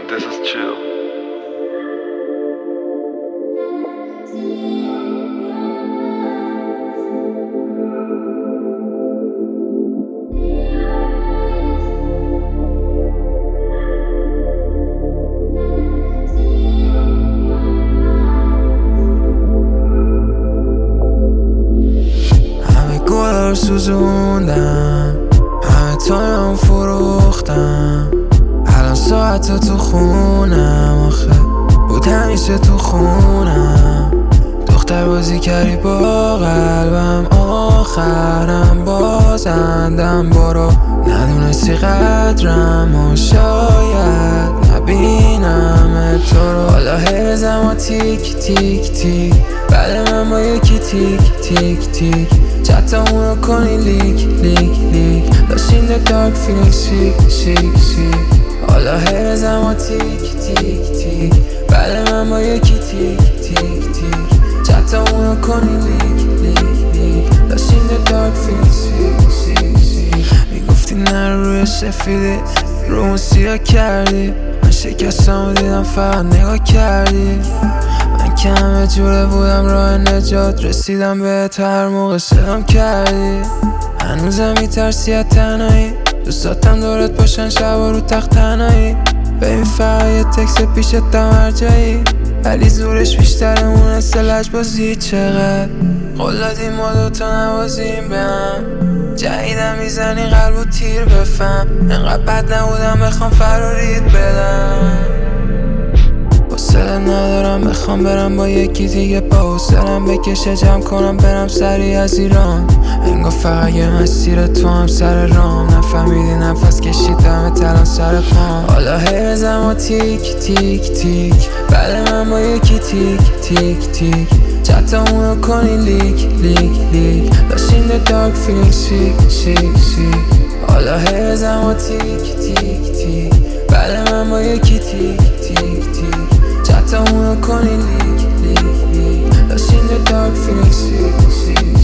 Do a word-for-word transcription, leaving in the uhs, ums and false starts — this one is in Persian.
this is chill. همه گلار سوزوندم، همه تایم فروختم. الان ساعت تو خونم، آخه بود همیشه تو خونم. دختر بازی کردی با قلبم، آخرم بازندم. برو ندونستی قدرم و شاید نبینم تو رو. حالا هرزم و تیک تیک تیک، بعد من با یکی تیک تیک تیک. چطمونو کنی لیک لیک لیک، داشتین ده دارک فیلینگ سیک سیک سیک. حالا هرزم و تیک تیک تیک، بعد من با یکی تیک تیک تیک. چطمونو کنی لیک لیک لیک، داشتین ده دارک فیلینگ سیک سیک سیک. میگفتی نرو روی سفیدی، رومو سیاه کردی. من شکستم و دیدم فقط نگاه کردی. من که همه جوره بودم راه نجات، رسیدم بهت هر موقع صدام کردی. هنوزم میترسی از تنهایی، دوستاتم دورت باشن شبا رو تخت تنهایی. ببین فقط یه تکس پیشت دم هر جایی، ولی زورش بیشتره اون سلج بازی. چقدر قول دادیم ما دوتا نوازیم به هم، جدیدم میزنی قلب و تیر بفهم. انقدر بد نبودم بخوام فراریت بدم. حوصله ندارم بخوام برم با یکی دیگه، با حوصلم بکشه جمع کنم برم سری از ایران. انگار فقط یه مسیر تو هم سر رام، نفهمیدی نفس کشیدم الان سر پام. حالا هرزم و تیک تیک تیک، بعد من با یکی تیک تیک تیک. چطمونو کنی لیک لیک لیک، داشتین ده دارک فیلینگ سیک سیک سیک. حالا هرزم و تیک تیک تیک، بعد من با یکی تیک تیک تیک. چطمونو کنی لیک لیک لیک، داشتین ده دارک فیلینگ سیک سیک.